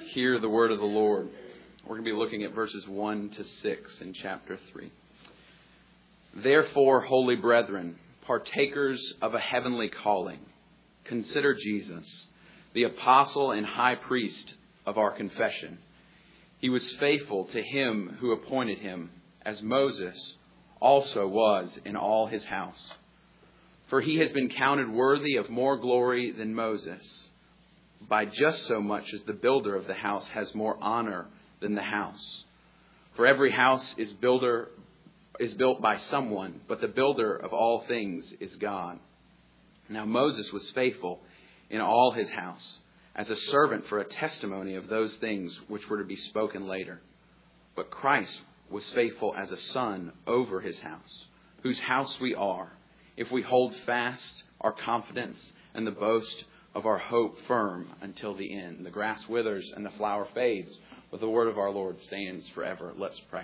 hear the word of the Lord. We're going to be looking at verses 1 to 6 in chapter 3. Therefore, holy brethren, partakers of a heavenly calling, consider Jesus, the apostle and high priest of our confession. He was faithful to him who appointed him, as Moses also was in all his house. For he has been counted worthy of more glory than Moses, by just so much as the builder of the house has more honor than the house. For every house is built by someone, but the builder of all things is God. Now Moses was faithful in all his house, as a servant for a testimony of those things which were to be spoken later. But Christ was faithful as a son over his house, whose house we are, if we hold fast our confidence and the boast of our hope firm until the end. The grass withers and the flower fades, but the word of our Lord stands forever. Let's pray.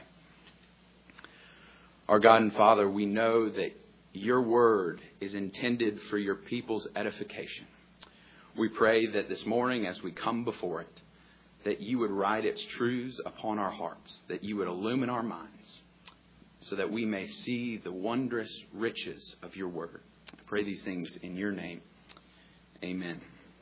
Our God and Father, we know that your word is intended for your people's edification. We pray that this morning as we come before it, that you would write its truths upon our hearts, that you would illumine our minds, so that we may see the wondrous riches of your word. I pray these things in your name. Amen.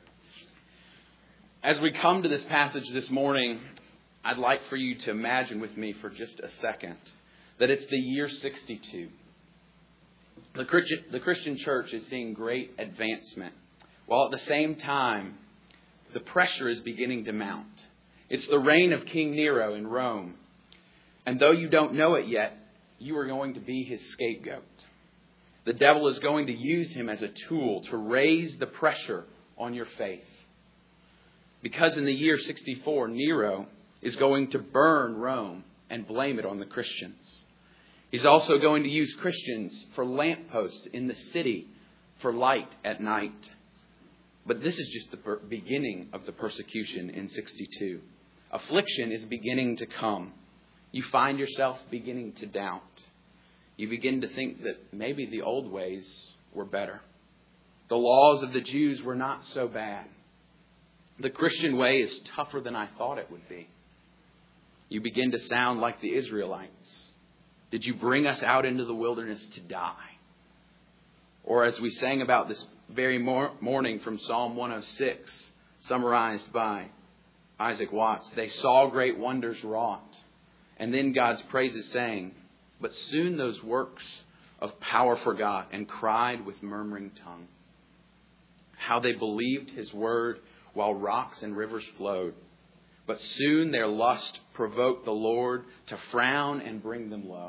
As we come to this passage this morning, I'd like for you to imagine with me for just a second that it's the year 62. The Christian church is seeing great advancement, while at the same time, the pressure is beginning to mount. It's the reign of King Nero in Rome. And though you don't know it yet, you are going to be his scapegoat. The devil is going to use him as a tool to raise the pressure on your faith. Because in the year 64, Nero is going to burn Rome and blame it on the Christians. He's also going to use Christians for lampposts in the city for light at night. But this is just the beginning of the persecution in 62. Affliction is beginning to come. You find yourself beginning to doubt. You begin to think that maybe the old ways were better. The laws of the Jews were not so bad. The Christian way is tougher than I thought it would be. You begin to sound like the Israelites. Did you bring us out into the wilderness to die? Or as we sang about this very morning from Psalm 106, summarized by Isaac Watts, they saw great wonders wrought. And then God's praises sang, but soon those works of power forgot and cried with murmuring tongue. How they believed his word while rocks and rivers flowed. But soon their lust provoked the Lord to frown and bring them low.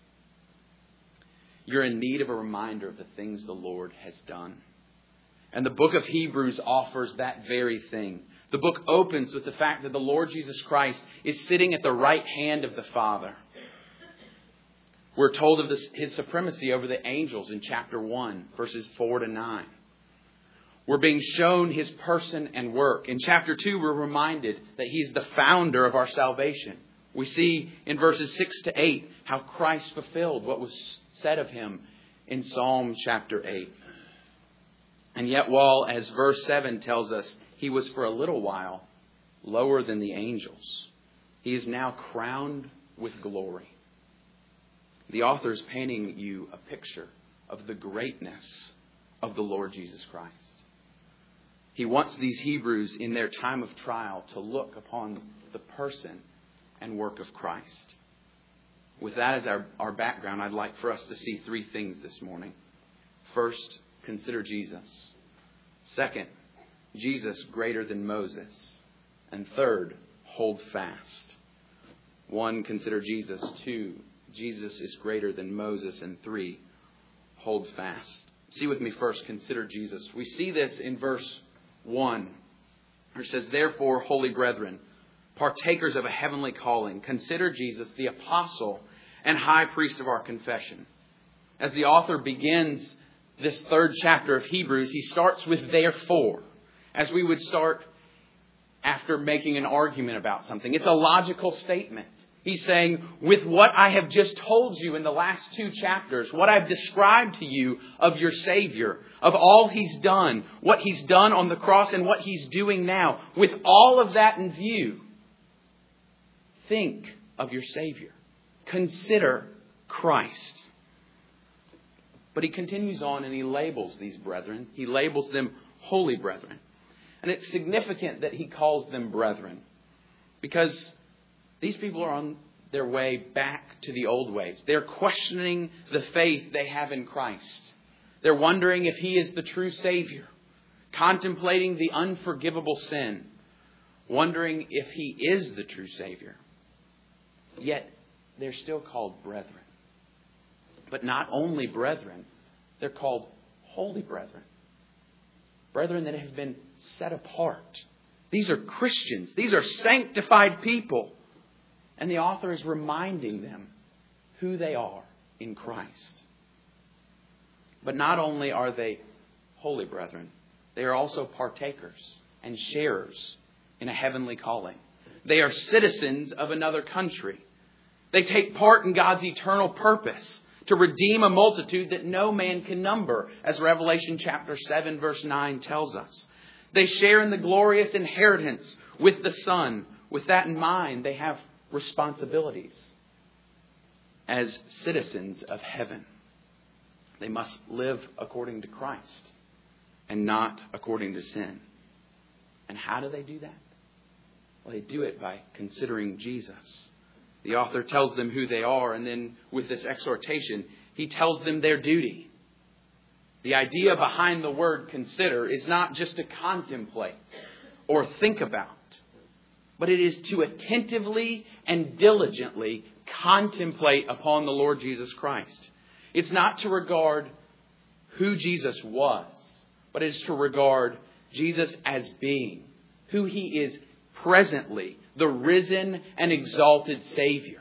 You're in need of a reminder of the things the Lord has done. And the book of Hebrews offers that very thing. The book opens with the fact that the Lord Jesus Christ is sitting at the right hand of the Father. We're told of his supremacy over the angels in chapter 1, verses 4 to 9. We're being shown his person and work. In chapter 2, we're reminded that he's the founder of our salvation. We see in verses 6 to 8 how Christ fulfilled what was said of him in Psalm chapter 8. And yet, while, as verse 7 tells us, he was for a little while lower than the angels, he is now crowned with glory. The author is painting you a picture of the greatness of the Lord Jesus Christ. He wants these Hebrews in their time of trial to look upon the person and work of Christ. With that as our background, I'd like for us to see three things this morning. First, consider Jesus. Second, Jesus greater than Moses. And third, hold fast. 1, consider Jesus. 2, Jesus is greater than Moses. And 3, hold fast. See with me first, consider Jesus. We see this in verse 1. It says, therefore, holy brethren, partakers of a heavenly calling, consider Jesus, the apostle and high priest of our confession. As the author begins this third chapter of Hebrews, he starts with therefore, as we would start after making an argument about something. It's a logical statement. He's saying, with what I have just told you in the last 2 chapters, what I've described to you of your Savior, of all He's done, what He's done on the cross and what He's doing now, with all of that in view, think of your Savior. Consider Christ. But he continues on and he labels these brethren. He labels them holy brethren. And it's significant that he calls them brethren, because these people are on their way back to the old ways. They're questioning the faith they have in Christ. They're wondering if He is the true Savior, contemplating the unforgivable sin, wondering if He is the true Savior. Yet they're still called brethren. But not only brethren, they're called holy brethren. Brethren that have been set apart. These are Christians. These are sanctified people. And the author is reminding them who they are in Christ. But not only are they holy brethren, they are also partakers and sharers in a heavenly calling. They are citizens of another country. They take part in God's eternal purpose to redeem a multitude that no man can number, as Revelation chapter 7 verse 9 tells us. They share in the glorious inheritance with the Son. With that in mind, they have responsibilities as citizens of heaven. They must live according to Christ and not according to sin. And how do they do that? Well, they do it by considering Jesus. The author tells them who they are, and then with this exhortation, he tells them their duty. The idea behind the word consider is not just to contemplate or think about, but it is to attentively and diligently contemplate upon the Lord Jesus Christ. It's not to regard who Jesus was, but it is to regard Jesus as being who He is presently, the risen and exalted Savior,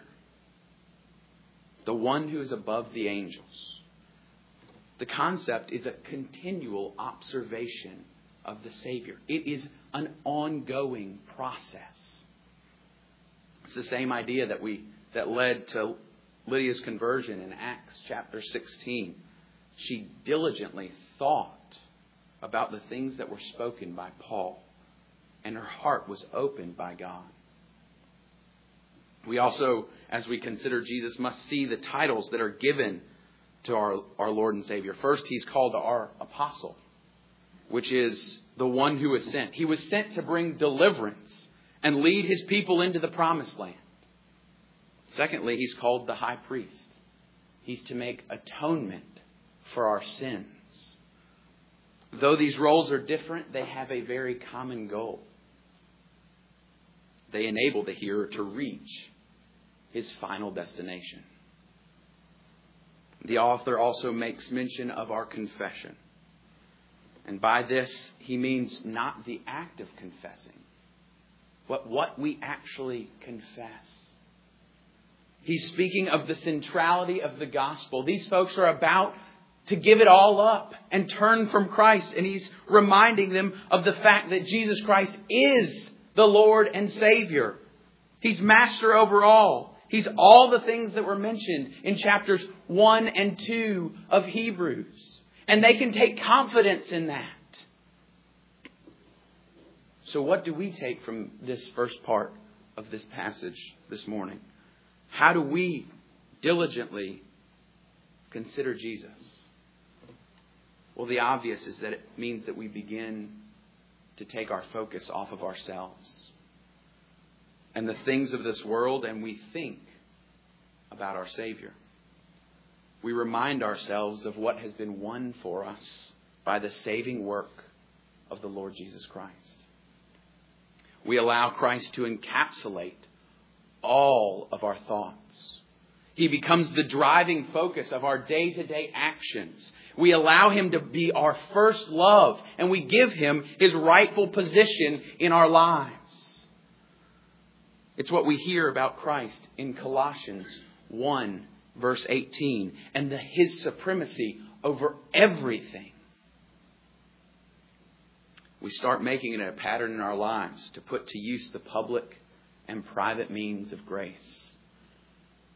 the one who is above the angels. The concept is a continual observation of the Savior. It is an ongoing process. It's the same idea that led to Lydia's conversion in Acts chapter 16. She diligently thought about the things that were spoken by Paul, and her heart was opened by God. We also, as we consider Jesus, must see the titles that are given to our Lord and Savior. First, He's called our apostle, which is the one who was sent. He was sent to bring deliverance and lead His people into the promised land. Secondly, He's called the high priest. He's to make atonement for our sins. Though these roles are different, they have a very common goal. They enable the hearer to reach his final destination. The author also makes mention of our confession. And by this, he means not the act of confessing, but what we actually confess. He's speaking of the centrality of the gospel. These folks are about to give it all up and turn from Christ. And he's reminding them of the fact that Jesus Christ is the Lord and Savior. He's master over all. He's all the things that were mentioned in chapters 1 and 2 of Hebrews. And they can take confidence in that. So what do we take from this first part of this passage this morning? How do we diligently consider Jesus? Well, the obvious is that it means that we begin to take our focus off of ourselves and the things of this world, and we think about our Savior. We remind ourselves of what has been won for us by the saving work of the Lord Jesus Christ. We allow Christ to encapsulate all of our thoughts. He becomes the driving focus of our day-to-day actions. We allow Him to be our first love, and we give Him His rightful position in our lives. It's what we hear about Christ in Colossians 1, verse 18, and His supremacy over everything. We start making it a pattern in our lives to put to use the public and private means of grace.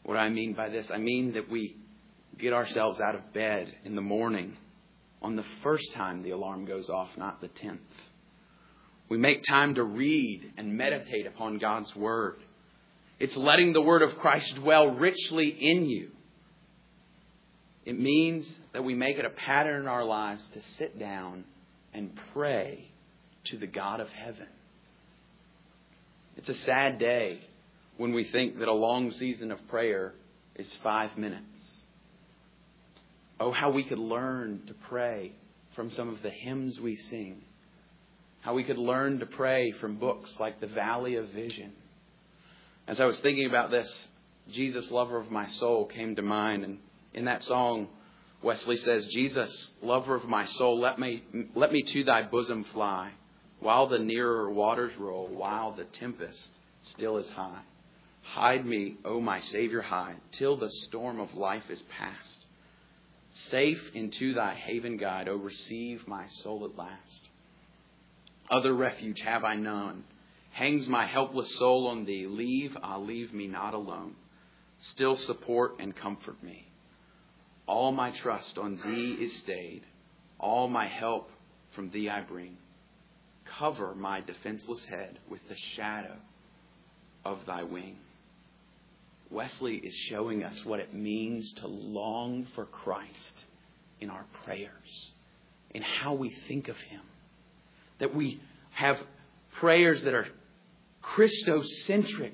What do I mean by this? I mean that we get ourselves out of bed in the morning on the first time the alarm goes off, not the 10th. We make time to read and meditate upon God's Word. It's letting the Word of Christ dwell richly in you. It means that we make it a pattern in our lives to sit down and pray to the God of heaven. It's a sad day when we think that a long season of prayer is 5 minutes. Oh, how we could learn to pray from some of the hymns we sing. How we could learn to pray from books like The Valley of Vision. As I was thinking about this, Jesus, lover of my soul, came to mind. And in that song, Wesley says, Jesus, lover of my soul, let me to thy bosom fly, while the nearer waters roll, while the tempest still is high. Hide me, O my Savior, hide, till the storm of life is past. Safe into thy haven guide, O receive my soul at last. Other refuge have I none. Hangs my helpless soul on thee. Leave me not alone. Still support and comfort me. All my trust on thee is stayed. All my help from thee I bring. Cover my defenseless head with the shadow of thy wing. Wesley is showing us what it means to long for Christ in our prayers, in how we think of Him. That we have prayers that are Christocentric.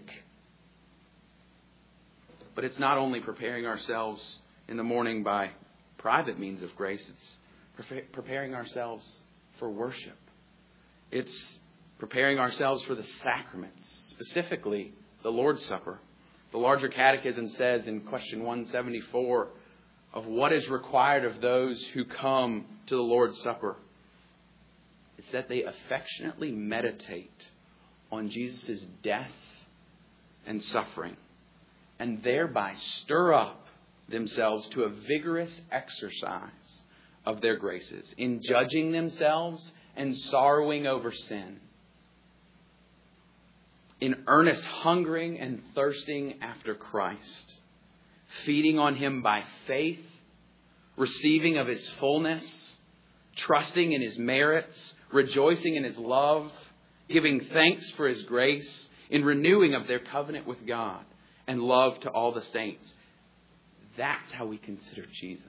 But it's not only preparing ourselves in the morning by private means of grace. It's preparing ourselves for worship. It's preparing ourselves for the sacraments, specifically the Lord's Supper. The larger catechism says in question 174 of what is required of those who come to the Lord's Supper. It's that they affectionately meditate on Jesus' death and suffering, and thereby stir up themselves to a vigorous exercise of their graces in judging themselves and sorrowing over sin, in earnest hungering and thirsting after Christ, feeding on Him by faith, receiving of His fullness, trusting in His merits, rejoicing in His love, giving thanks for His grace, in renewing of their covenant with God and love to all the saints. That's how we consider Jesus.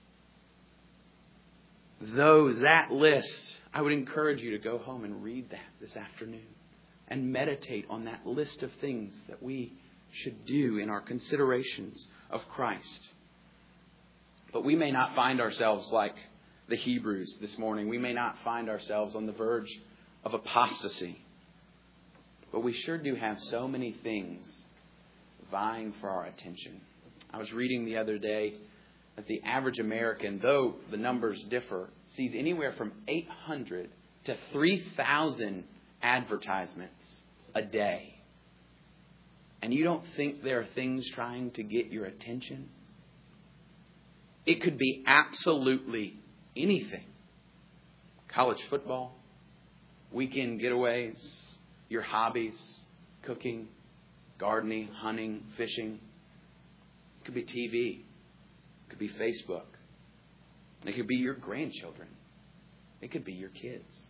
Though that list, I would encourage you to go home and read that this afternoon and meditate on that list of things that we should do in our considerations of Christ. But we may not find ourselves like the Hebrews this morning. We may not find ourselves on the verge of apostasy. But we sure do have so many things vying for our attention. I was reading the other day that the average American, though the numbers differ, sees anywhere from 800 to 3,000 advertisements a day. And you don't think there are things trying to get your attention? It could be absolutely anything. College football, weekend getaways, your hobbies, cooking, gardening, hunting, fishing. It could be TV. It could be Facebook. It could be your grandchildren. It could be your kids.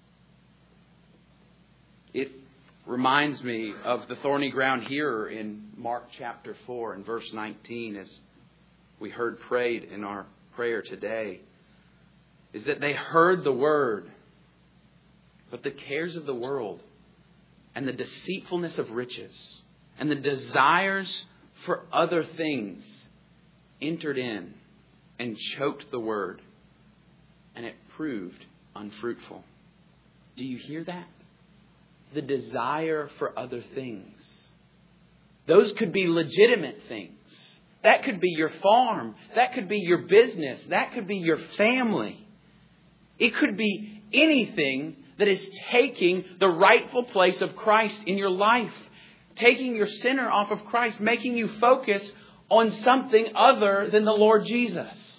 It reminds me of the thorny ground hearer in Mark chapter 4 and verse 19, as we heard prayed in our prayer today, is that they heard the word, but the cares of the world and the deceitfulness of riches and the desires for other things entered in and choked the word, and it proved unfruitful. Do you hear that? The desire for other things. Those could be legitimate things. That could be your farm. That could be your business. That could be your family. It could be anything that is taking the rightful place of Christ in your life. Taking your center off of Christ, making you focus on something other than the Lord Jesus.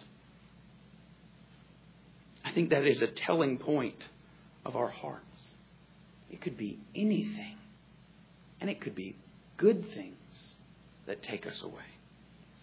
I think that is a telling point of our hearts. It could be anything. And it could be good things that take us away.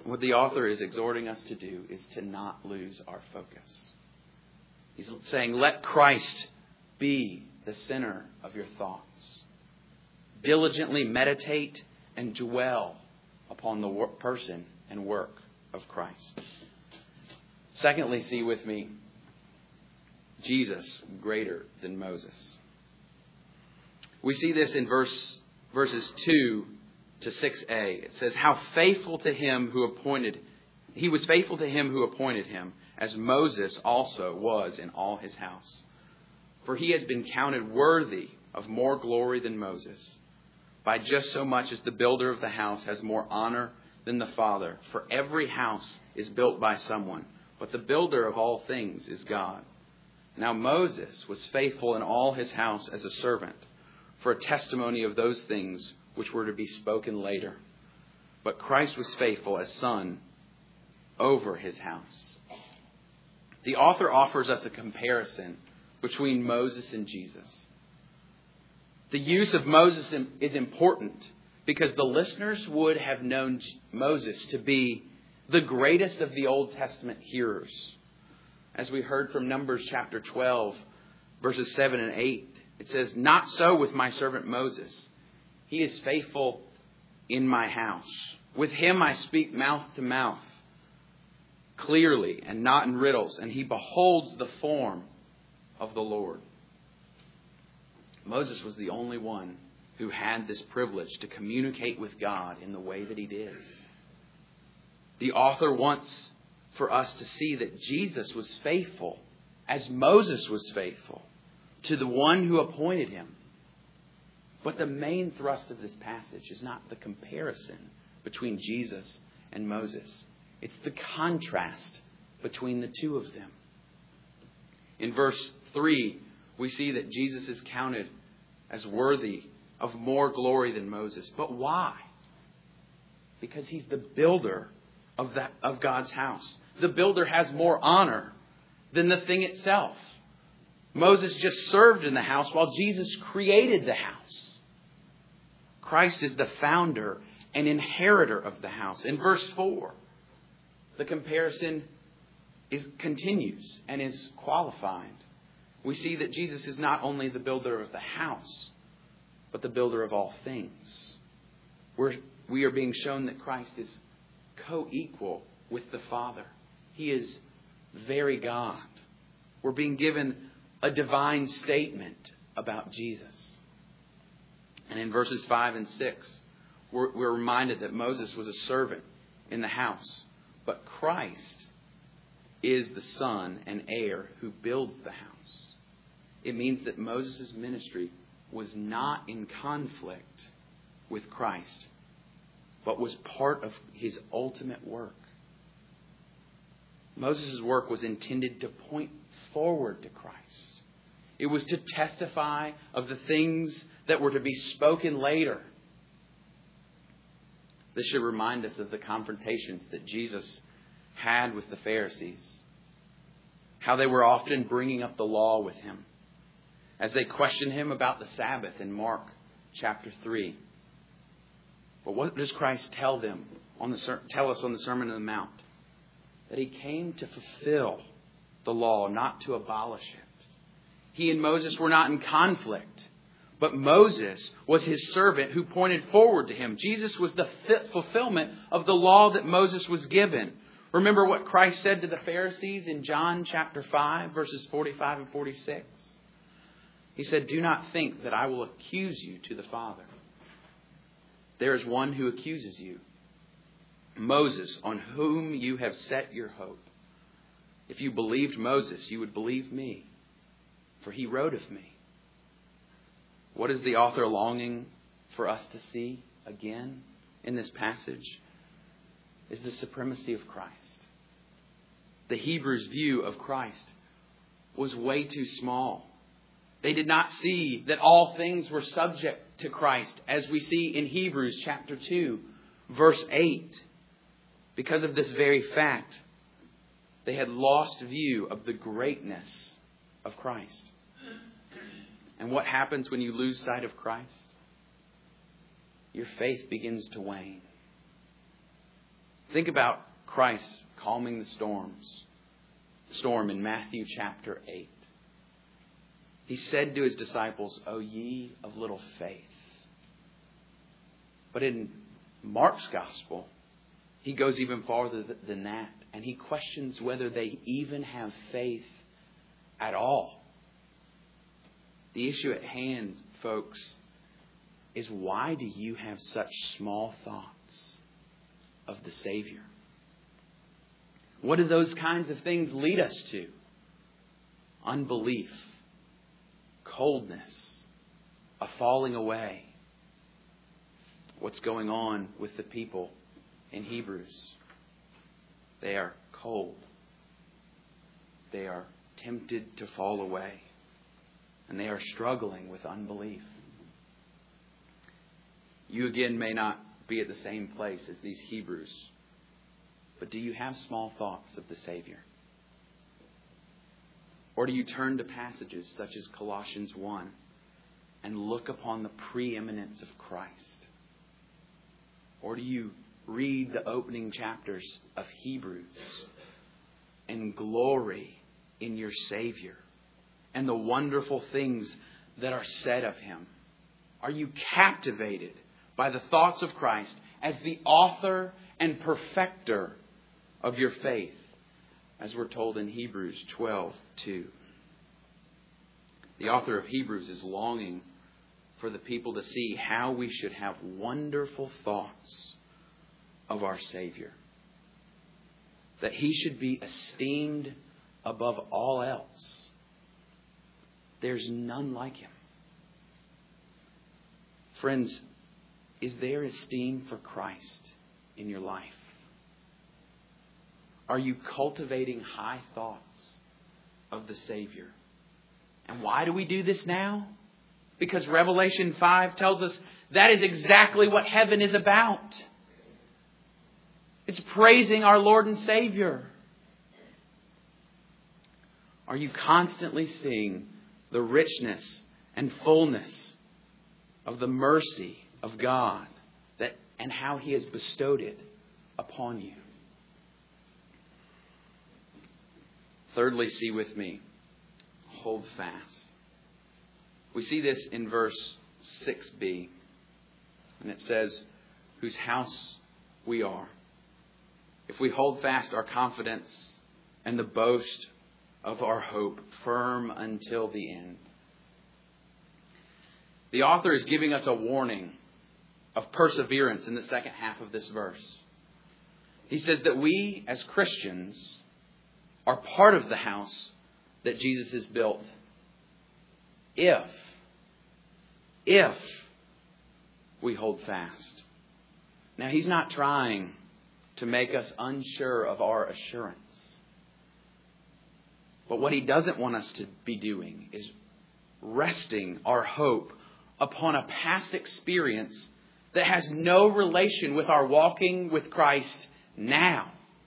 What the author is exhorting us to do is to not lose our focus. He's saying, let Christ be the center of your thoughts. Diligently meditate and dwell upon the person and work of Christ. Secondly, see with me, Jesus greater than Moses. We see this in verses 2 to 6a. It says, how faithful to him who appointed, he was faithful to him who appointed him, as Moses also was in all his house. For he has been counted worthy of more glory than Moses, by just so much as the builder of the house has more honor than the father. For every house is built by someone, but the builder of all things is God. Now Moses was faithful in all his house as a servant, for a testimony of those things which were to be spoken later. But Christ was faithful as son over his house. The author offers us a comparison between Moses and Jesus. The use of Moses is important because the listeners would have known Moses to be the greatest of the Old Testament hearers. As we heard from Numbers chapter 12, verses 7 and 8, it says, not so with my servant Moses. He is faithful in my house. With him I speak mouth to mouth, clearly and not in riddles, and he beholds the form of the Lord. Moses was the only one who had this privilege to communicate with God in the way that he did. The author wants for us to see that Jesus was faithful as Moses was faithful to the one who appointed him. But the main thrust of this passage is not the comparison between Jesus and Moses. It's the contrast between the two of them. In verse 3, we see that Jesus is counted as worthy of more glory than Moses. But why? Because he's the builder of God's house. The builder has more honor than the thing itself. Moses just served in the house while Jesus created the house. Christ is the founder and inheritor of the house. In verse 4, the comparison continues and is qualified. We see that Jesus is not only the builder of the house, but the builder of all things. We are being shown that Christ is co-equal with the Father. He is very God. We're being given a divine statement about Jesus. And in verses 5 and 6, we're reminded that Moses was a servant in the house, but Christ is the son and heir who builds the house. It means that Moses' ministry was not in conflict with Christ, but was part of his ultimate work. Moses' work was intended to point forward to Christ. It was to testify of the things that were to be spoken later. This should remind us of the confrontations that Jesus had with the Pharisees, how they were often bringing up the law with him as they questioned him about the Sabbath in Mark chapter 3. But what does Christ tell us on the Sermon on the Mount? That he came to fulfill the law, not to abolish it. He and Moses were not in conflict, but Moses was his servant who pointed forward to him. Jesus was the fulfillment of the law that Moses was given. Remember what Christ said to the Pharisees in John chapter 5, verses 45 and 46? He said, do not think that I will accuse you to the Father. There is one who accuses you, Moses, on whom you have set your hope. If you believed Moses, you would believe me, for he wrote of me. What is the author longing for us to see again in this passage? Is the supremacy of Christ. The Hebrews' view of Christ was way too small. They did not see that all things were subject to Christ, as we see in Hebrews chapter 2, verse 8. Because of this very fact, they had lost view of the greatness of Christ. And what happens when you lose sight of Christ? Your faith begins to wane. Think about Christ calming the storm in Matthew chapter 8. He said to his disciples, "O ye of little faith." But in Mark's gospel, he goes even farther than that. And he questions whether they even have faith at all. The issue at hand, folks, is why do you have such small thoughts of the Savior? What do those kinds of things lead us to? Unbelief, coldness, a falling away. What's going on with the people in Hebrews? They are cold. They are tempted to fall away. And they are struggling with unbelief. You again may not be at the same place as these Hebrews. But do you have small thoughts of the Savior? Or do you turn to passages such as Colossians 1 and look upon the preeminence of Christ? Or do you read the opening chapters of Hebrews and glory in your Savior and the wonderful things that are said of Him? Are you captivated by the thoughts of Christ as the author and perfecter of your faith, as we're told in Hebrews 12:2? The author of Hebrews is longing for the people to see how we should have wonderful thoughts of our Savior. That He should be esteemed above all else. There's none like Him. Friends, is there esteem for Christ in your life? Are you cultivating high thoughts of the Savior? And why do we do this now? Because Revelation 5 tells us that is exactly what heaven is about. It's praising our Lord and Savior. Are you constantly seeing the richness and fullness of the mercy of God and how He has bestowed it upon you? Thirdly, see with me, hold fast. We see this in verse 6b. And it says, whose house we are, if we hold fast our confidence and the boast of our hope firm until the end. The author is giving us a warning of perseverance in the second half of this verse. He says that we as Christians are part of the house that Jesus has built. If we hold fast. Now, He's not trying to make us unsure of our assurance. But what He doesn't want us to be doing is resting our hope upon a past experience that has no relation with our walking with Christ now.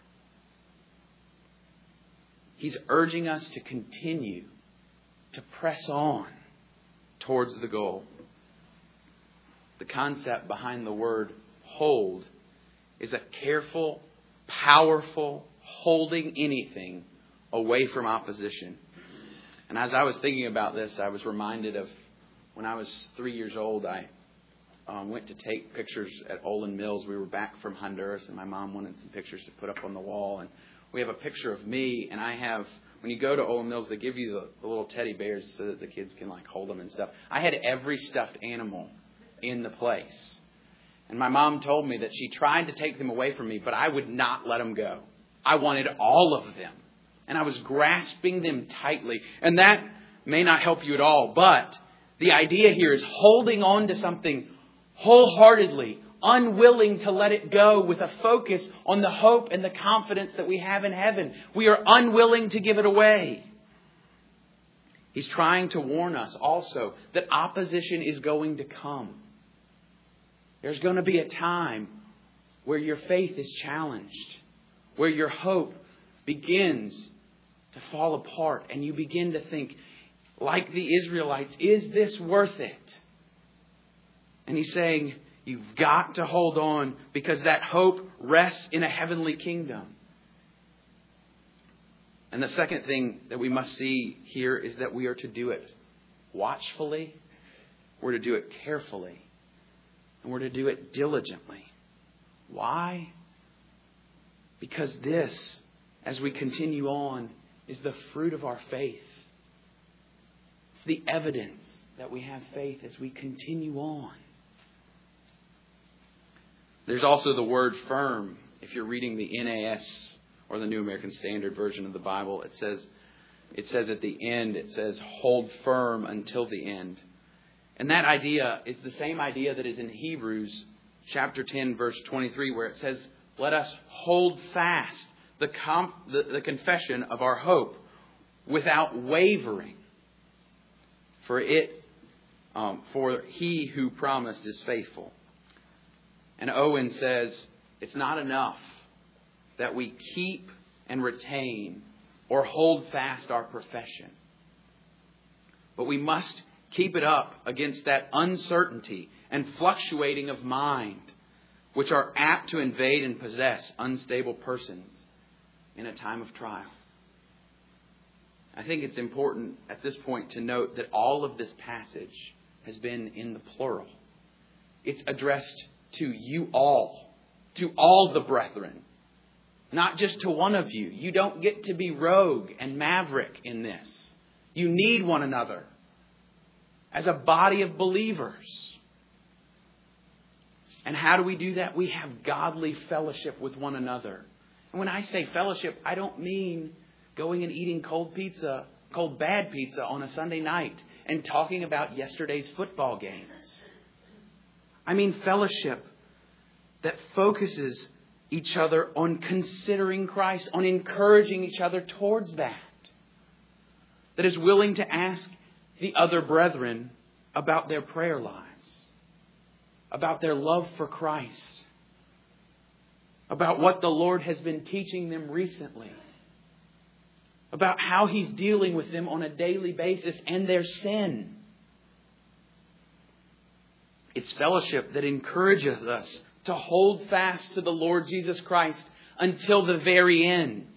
He's urging us to continue to press on towards the goal. The concept behind the word hold is a careful, powerful holding anything away from opposition. And as I was thinking about this, I was reminded of when I was 3 years old. I went to take pictures at Olin Mills. We were back from Honduras, and my mom wanted some pictures to put up on the wall. And we have a picture of me, and I have, when you go to Olin Mills, they give you the little teddy bears so that the kids can hold them and stuff. I had every stuffed animal in the place. And my mom told me that she tried to take them away from me, but I would not let them go. I wanted all of them. And I was grasping them tightly. And that may not help you at all, but the idea here is holding on to something wholeheartedly, unwilling to let it go, with a focus on the hope and the confidence that we have in heaven. We are unwilling to give it away. He's trying to warn us also that opposition is going to come. There's going to be a time where your faith is challenged, where your hope begins to fall apart, and you begin to think, like the Israelites, is this worth it? And He's saying, You've got to hold on because that hope rests in a heavenly kingdom. And the second thing that we must see here is that we are to do it watchfully, we're to do it carefully, and we're to do it diligently. Why? Because this, as we continue on, is the fruit of our faith. It's the evidence that we have faith as we continue on. There's also the word firm. If you're reading the NAS or the New American Standard Version of the Bible, it says at the end, it says, hold firm until the end. And that idea is the same idea that is in Hebrews chapter 10, verse 23, where it says, let us hold fast the confession of our hope without wavering. For he who promised is faithful. And Owen says, it's not enough that we keep and retain or hold fast our profession. But we must keep it up against that uncertainty and fluctuating of mind, which are apt to invade and possess unstable persons in a time of trial. I think it's important at this point to note that all of this passage has been in the plural. It's addressed to you all, to all the brethren, not just to one of you. You don't get to be rogue and maverick in this. You need one another as a body of believers. And how do we do that? We have godly fellowship with one another. And when I say fellowship, I don't mean going and eating cold bad pizza on a Sunday night and talking about yesterday's football games. I mean fellowship that focuses each other on considering Christ, on encouraging each other towards that. That is willing to ask the other brethren about their prayer lives, about their love for Christ, about what the Lord has been teaching them recently, about how He's dealing with them on a daily basis and their sin. It's fellowship that encourages us to hold fast to the Lord Jesus Christ until the very end.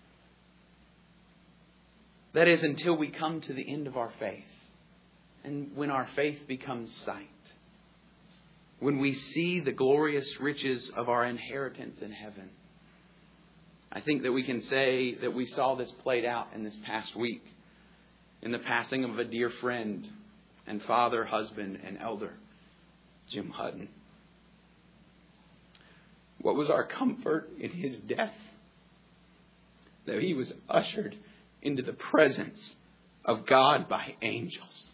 That is, until we come to the end of our faith. And when our faith becomes sight. When we see the glorious riches of our inheritance in heaven. I think that we can say that we saw this played out in this past week. In the passing of a dear friend and father, husband, and elder, Jim Hutton. What was our comfort in his death? That he was ushered into the presence of God by angels.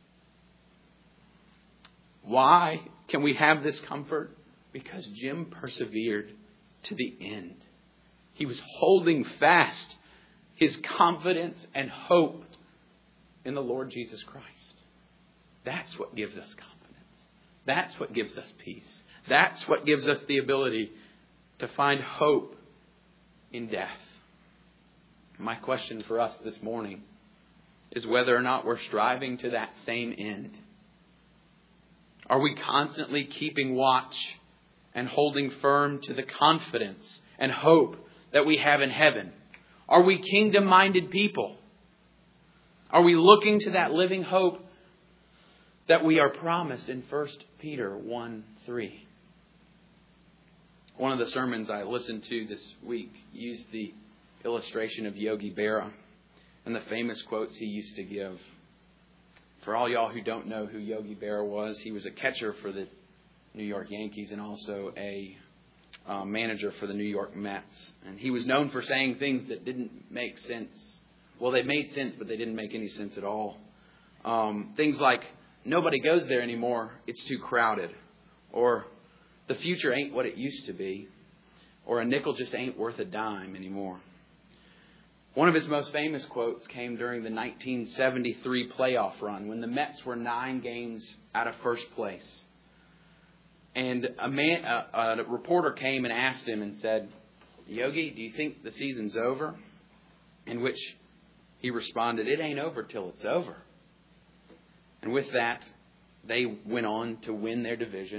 Why can we have this comfort? Because Jim persevered to the end. He was holding fast his confidence and hope in the Lord Jesus Christ. That's what gives us confidence. That's what gives us peace. That's what gives us the ability to find hope in death. My question for us this morning is whether or not we're striving to that same end. Are we constantly keeping watch and holding firm to the confidence and hope that we have in heaven? Are we kingdom-minded people? Are we looking to that living hope that we are promised in 1 Peter 1:3? One of the sermons I listened to this week used the illustration of Yogi Berra and the famous quotes he used to give. For all y'all who don't know who Yogi Berra was, he was a catcher for the New York Yankees and also a manager for the New York Mets. And he was known for saying things that didn't make sense. Well, they made sense, but they didn't make any sense at all. Things like, nobody goes there anymore, it's too crowded. Or, the future ain't what it used to be. Or, a nickel just ain't worth a dime anymore. One of his most famous quotes came during the 1973 playoff run when the Mets were 9 games out of first place. And a reporter came and asked him and said, Yogi, do you think the season's over? In which he responded, it ain't over till it's over. And with that, they went on to win their division. I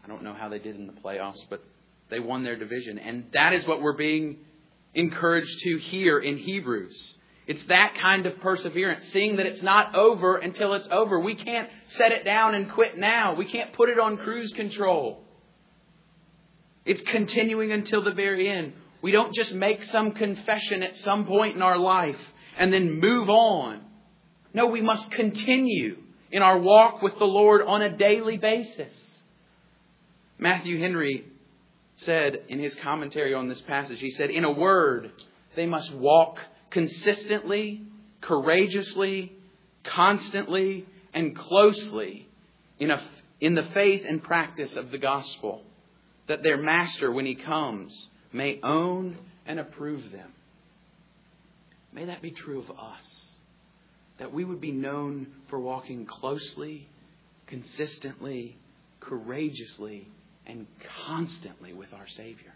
don't know how they did in the playoffs, but they won their division. And that is what we're being encouraged to here in Hebrews. It's that kind of perseverance, seeing that it's not over until it's over. We can't set it down and quit now. We can't put it on cruise control. It's continuing until the very end. We don't just make some confession at some point in our life and then move on. No, we must continue in our walk with the Lord on a daily basis. Matthew Henry said in his commentary on this passage, he said, in a word, they must walk consistently, courageously, constantly, and closely in the faith and practice of the gospel, that their master, when he comes, may own and approve them. May that be true of us, that we would be known for walking closely, consistently, courageously, and constantly with our Savior.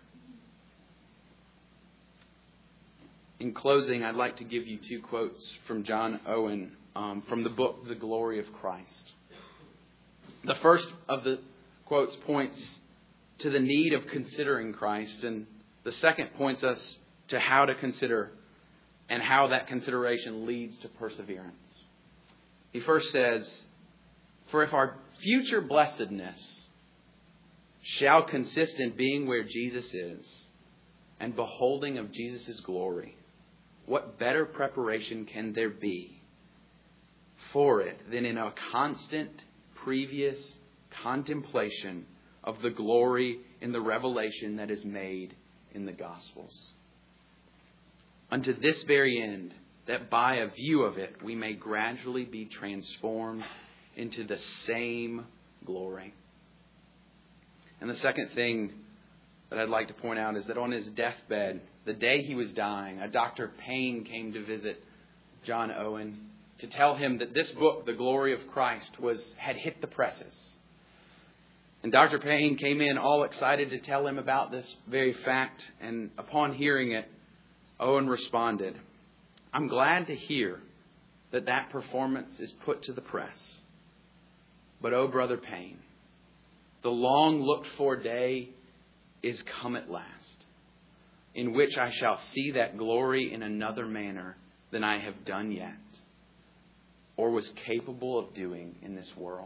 In closing, I'd like to give you two quotes from John Owen from the book, The Glory of Christ. The first of the quotes points to the need of considering Christ, and the second points us to how to consider and how that consideration leads to perseverance. He first says, for if our future blessedness shall consist in being where Jesus is and beholding of Jesus' glory, what better preparation can there be for it than in a constant previous contemplation of the glory in the revelation that is made in the Gospels? Unto this very end, that by a view of it we may gradually be transformed into the same glory. And the second thing that I'd like to point out is that on his deathbed, the day he was dying, a Dr. Payne came to visit John Owen to tell him that this book, The Glory of Christ, had hit the presses. And Dr. Payne came in all excited to tell him about this very fact. And upon hearing it, Owen responded, I'm glad to hear that performance is put to the press. But, oh, Brother Payne, the long looked for day is come at last, in which I shall see that glory in another manner than I have done yet, or was capable of doing in this world.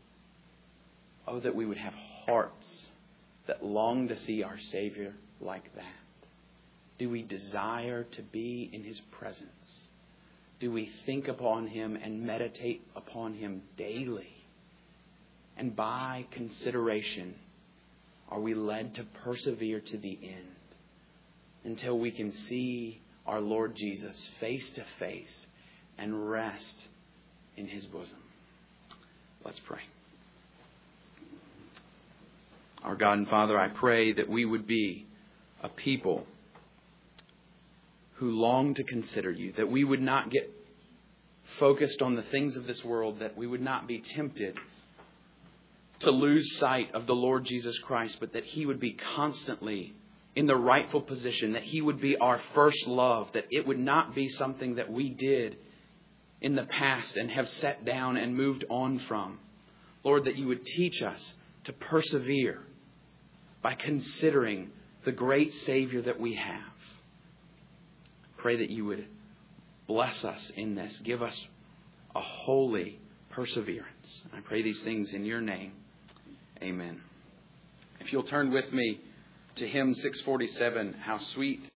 Oh, that we would have hearts that long to see our Savior like that. Do we desire to be in His presence? Do we think upon Him and meditate upon Him daily? And by consideration, are we led to persevere to the end until we can see our Lord Jesus face to face and rest in His bosom? Let's pray. Our God and Father, I pray that we would be a people who long to consider You, that we would not get focused on the things of this world, that we would not be tempted to lose sight of the Lord Jesus Christ, but that He would be constantly in the rightful position, that He would be our first love, that it would not be something that we did in the past and have set down and moved on from. Lord, that You would teach us to persevere by considering the great Savior that we have. Pray that You would bless us in this. Give us a holy perseverance. I pray these things in Your name. Amen. If you'll turn with me to hymn 647, How Sweet